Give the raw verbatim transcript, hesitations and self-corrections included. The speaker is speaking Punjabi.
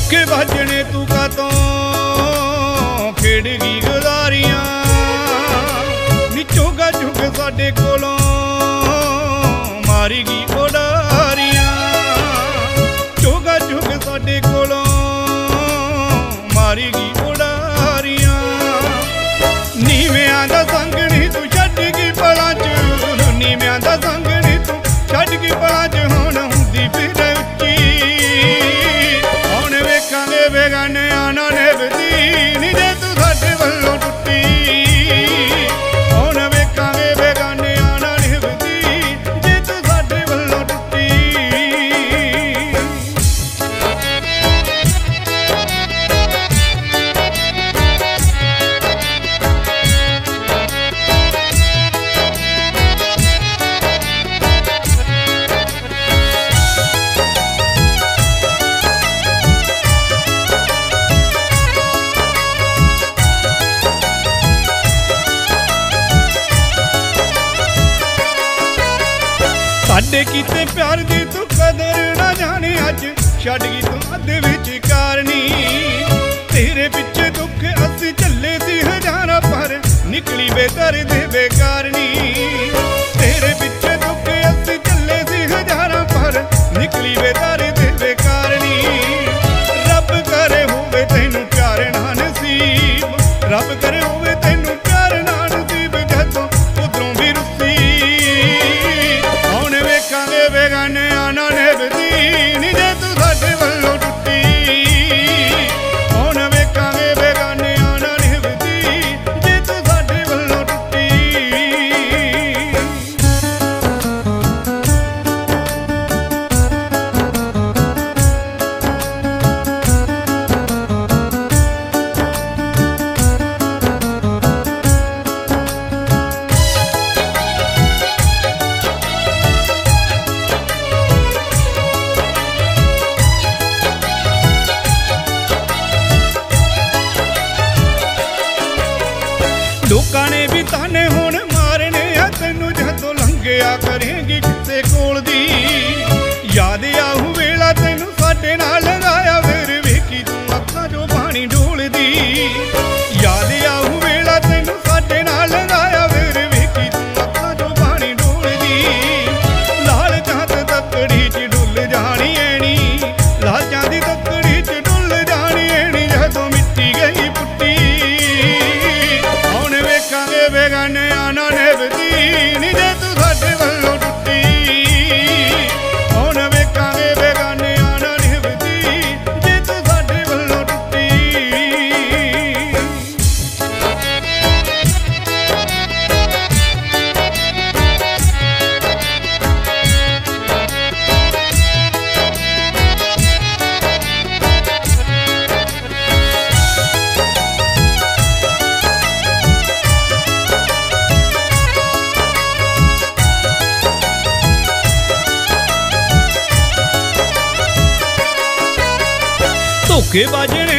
ਧੋਖੇ ਵੱਜਣੇ ਤੂੰ ਕਾਤੋਂ ਖੇਡ ਗਈ ਗਦਾਰੀਆਂ ਨੀ ਚੋਗਾ ਝੁਕ ਸਾਡੇ ਕੋਲੋਂ ਮਾਰੀ ਗਈ ਉਡਾਰੀਆਂ ਚੋਗਾ ਝੁਕ ਸਾਡੇ ਕੋਲੋਂ ਮਾਰੀ ਗਈ ਉਡਾਰੀਆਂ ਨੀਵਿਆਂ ਦਾ ਸੰਗ ਨੀ ਤੂੰ ਛੱਡ ਗਈ ਪਲਾਂ ਚ ਨੀਵਿਆਂ ਦਾ ਸੰਗ ਨੀ ਤੂੰ ਛੱਡ ਗਈ ਪਲਾਂ ਚ ਹੁਣ ਹੁੰਦੀ ਫਿਰ ਉੱਚੀ ਹੁਣ ਵੇਖਾਂਗੇ ਬੇਗਾਨਿਆਂ ਨਾਲ ਨਿਭਦੀ ਨੀ ਜੇ ਤੂੰ ਸਾਡੇ ਵੱਲੋਂ ਟੁੱਟੀ ਹੁਣ ਵੇਖਾਂਗੇ ਬੇਗਾਨਿਆਂ ਨਾਲ ਨਿਭਦੀ ਜੇ ਤੂੰ ਸਾਡੇ ਵੱਲੋਂ ਟੁੱਟੀ ਸਾਡੇ ਕੀਤੇ ਪਿਆਰ ਦੀ ਤੂੰ ਕਦਰ ਨਾ ਜਾਣੇ ਅੱਜ ਛੱਡ ਗਈ ਤੂੰ ਅੱਧ ਵਿੱਚ ਕਾਰਨੀ ਤੇਰੇ ਪਿੱਛੇ ਦੁੱਖ ਅਸੀਂ ਝੱਲੇ ਸੀ ਹਜ਼ਾਰਾਂ ਪਰ ਨਿਕਲੀ ਬੇਦਰ ਦੇ ਬੇਕਾਰਨੀ ਤੇਰੇ ਪਿੱਛੇ ਦੁੱਖ ਅਸੀਂ ਝੱਲੇ ਸੀ ਹਜ਼ਾਰਾਂ ਪਰ ਨਿਕਲੀ ਬੇਦਰ ਦੇ ਬੇਕਾਰਨੀ ਰੱਬ ਕਰੇ ਹੋਵੇ ਤੈਨੂੰ ਪਿਆਰ ਨਾ ਨਸੀਬ ਰੱਬ ਕਰੇ ਹੋਵੇ ਤੈਨੂੰ ਪਿਆਰ ਨਾ ਨਸੀਬ ਜਦੋਂ ਉਧਰੋਂ ਵੀ ਰੁੱਸੀ ਵੇਖਾਂਗੇ ਬੇਗਾਨਿਆਂ ਨਾਲ ਨਿਭਦੀ ਨੀ ਜੇ ਤੂੰ ਸਾਡੇ ਵੱਲੋਂ ਟੁੱਟੀ ਹੁਣ ਵੇਖਾਂਗੇ ਬੇਗਾਨਿਆਂ ਨਾਲ ਨਿਭਦੀ ਜੇ ਤੂੰ ਸਾਡੇ ਵੱਲੋਂ ਟੁੱਟੀ ਲੋਕਾਂ ਨੇ ਵੀ ਤਾਨੇ ਹੁਣ ਮਾਰਨੇ ਆ ਤੈਨੂੰ ਜਦੋਂ ਲੰਘਿਆ ਕਰੇਂਗੀ ਕਿਸੇ ਕੋਲ ਦੀ ਯਾਦ ਆਊ ਵੇਲਾ ਤੈਨੂੰ ਸਾਡੇ ਨਾਲ ਲਗਾਇਆ ਫਿਰ ਵੇਖੀ ਤੂੰ ਅੱਖਾਂ ਚੋਂ ਪਾਣੀ ਡੋਲਦੀ ਯਾਦ ਆਊ ਵੇਲਾ ਤੈਨੂੰ ਸਾਡੇ ਨਾਲ ਲਗਾਇਆ ਫਿਰ ਵੇਖੀ ਤੂੰ ਅੱਖਾਂ ਚੋਂ ਪਾਣੀ ਡੋਲਦੀ ਲਾਲ ਚਾਂਦ ਤੱਕੜੀ ਚ ਡੁੱਲ ਜਾਣੀ ਐਣੀ ਲਾਲ ਚਾਂਦ ਦੀ ਤੱਕੜੀ ਚ ਡੁੱਲ ਜਾਣੀ ਐਣੀ ਜਦੋਂ ਮਿੱਟੀ ਗਈ ਪੁੱਟੀ ਵੇਖਾਂਗੇ ਬੇਗਾਨਿਆਂ ਨਾਲ ਨਿਭਦੀ ਨੀ ਜੇ ਤੂੰ ਸਾਡੇ ਵੱਲੋਂ ਟੁੱਟੀ ਹੁਣ ਵੇਖਾਂਗੇ ਬੇਗਾਨਿਆਂ ਨਾਲ ਨਿਭਦੀ ਜੇ ਤੂੰ ਸਾਡੇ ਵੱਲੋਂ ਟੁੱਟੀ ਧੋਖੇ ਵੱਜਣੇ